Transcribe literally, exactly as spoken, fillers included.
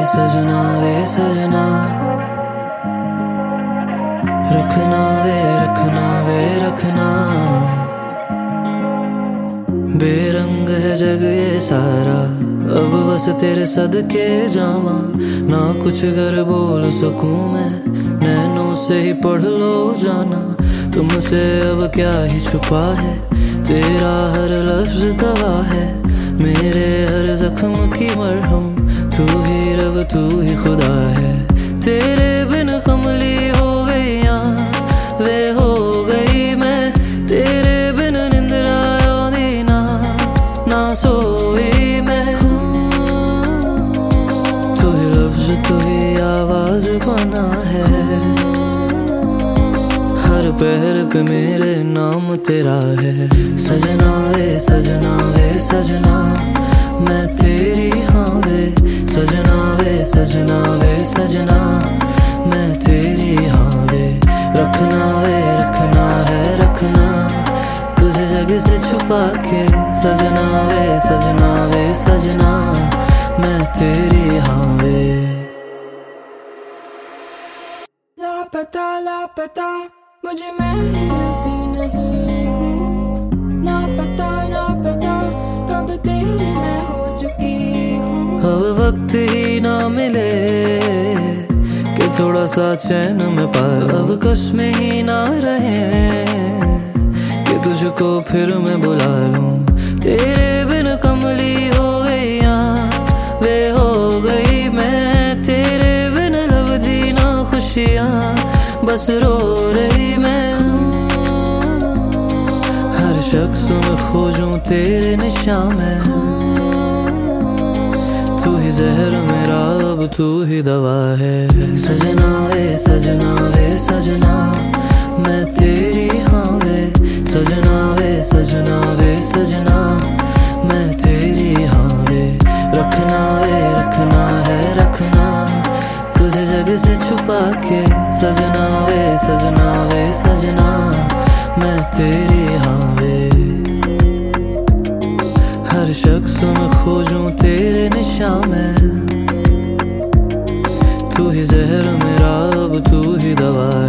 सजना वे सजना, रखना वे रखना वे रखना। बेरंग है जग ये सारा, अब बस तेरे सदके जावा। ना कुछ घर बोल सकूं मैं, नैनों से ही पढ़ लो जाना। तुमसे अब क्या ही छुपा है, तेरा हर लफ्ज दवा है। मेरे हर जख्म की मरहम, तू ही रब तू ही खुदा है। तेरे बिन कमली हो गई यां वे हो गई मैं, तेरे बिन निंद्रा आंदी ना ना सोई मैं। तू ही लफ्ज तू ही आवाज बना है, हर पैर पे मेरे नाम तेरा है। सजना वे सजना वे सजना, मैं तेरी हाँ वे। सजना वे सजना वे सजना, मैं तेरी हाँ वे। रखना वे रखना है रखना, तुझे जग से छुपा के। सजना वे सजना वे सजना, मैं तेरी हाँ वे। लापता लापता मुझे मैं ही मिलती नहीं हूँ, ना पता ना पता कब तेरी मैं हो चुकी हूँ। अब वक्त ही ना मिले कि थोड़ा सा चैन में पाए, अब कसमें ही ना रहे कि तुझको फिर मैं बुला लूं। तेरे बिन कमली हो गई यां वे हो गई मैं, तेरे बिन लबदी ना खुशियां बस रो रही मैं। हर शख्स में खोजूं तेरे निशान में, तू ही जहर मेरा अब तू ही दवा है। सजना वे सजना वे सजना, मैं तेरी हाँ वे। सजना वे सजना वे सजना, मैं तेरी हाँ वे। रखना वे रखना है रखना, तुझे जग से छुपा के। सजना वे सजना वे सजना, मैं तेरी हाँ वे। हर शख्स में खोजूं तेरे निशान में, तू ही जहर मेरा अब तू ही दवा है।